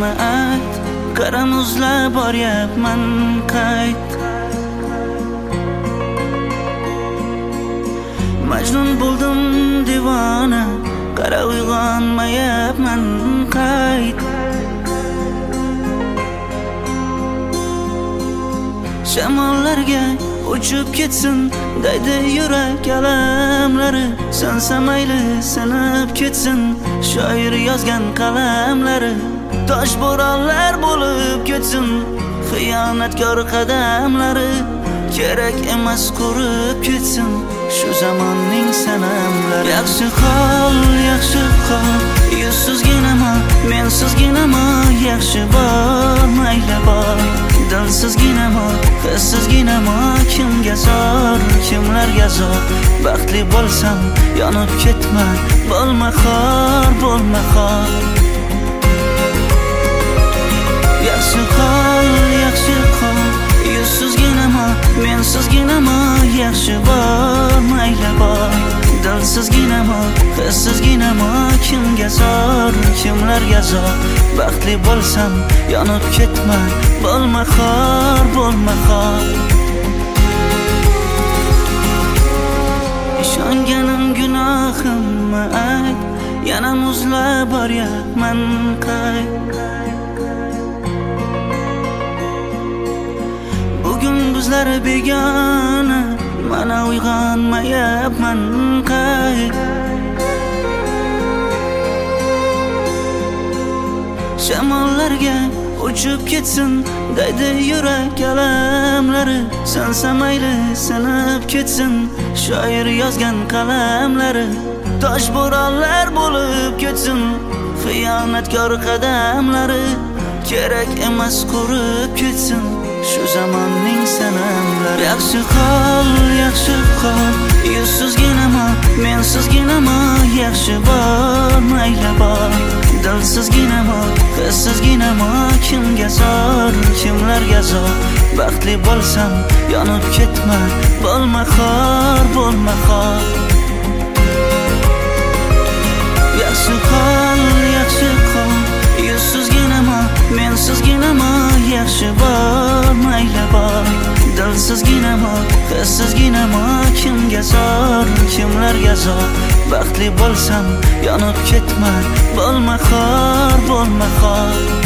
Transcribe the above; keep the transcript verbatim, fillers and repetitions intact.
hamma ayt, qaram uzlab boryapman qayt. Majnun bo'ldim divona, qara uyg'onmayapman qayt. Shamollarga uchib ketsin daydi yurak alamlari, sansa mayli sinib ketsin shoir yozgan qalamlari. Tosh bo'ronlar bo'lib ketsin xiyonatkor qadamlari, kerak emas qurib ketsin shu zamonning sanamlari. Yaxshi hol, yaxshi hol, yuzsizginama, mensizginama, yaxshi bor, mayli bor. Dilsizginama, hissizginama, kimga zor, kimlarga zor. Baxtli bo'lsam yonib ketma, bo'lma xor, bo'lma xor. Yaxshi hol, yaxshi hol, yuzsizginama, mensizginama, yaxshi bor, mayli bor. Dilsizginama, hissizginama, kimga zor, kimlarga zor. Baxtli bo'lsam yonib ketma, bo'lma xor, bo'lma xor. Ishonganim gunohimmi ayt, yana muzlab boryapman qayt. Bugun bizlar begona, mana uyg'onmayapman qayt. Shamollarga uchib ketsin daydi yurak alamlari, sansa mayli sinib ketsin shoir yozgan qalamlari. Tosh bo'ronlar bo'lib ketsin xiyonatkor qadamlari, kerak emas qurib ketsin shu zamonning sanamlari. Yaxshi hol, yaxshi hol, yuzsizginama, mensizginama, yaxshi bor, mayli bor. Dilsizginama, hissizginama, kimga zor, kimlarga zor. Baxtli bo'lsam yonib ketma, bo'lma xor, bo'lma xor. Yaxshi hol, yaxshi hol, yuzsizginama, mensizginama, yaxshi bor, mayli bor. Dilsizginama, hissizginama, kimga zor, kimlarga zor. Baxtli bo'lsam yonib ketma, bo'lma xor, bo'lma xor.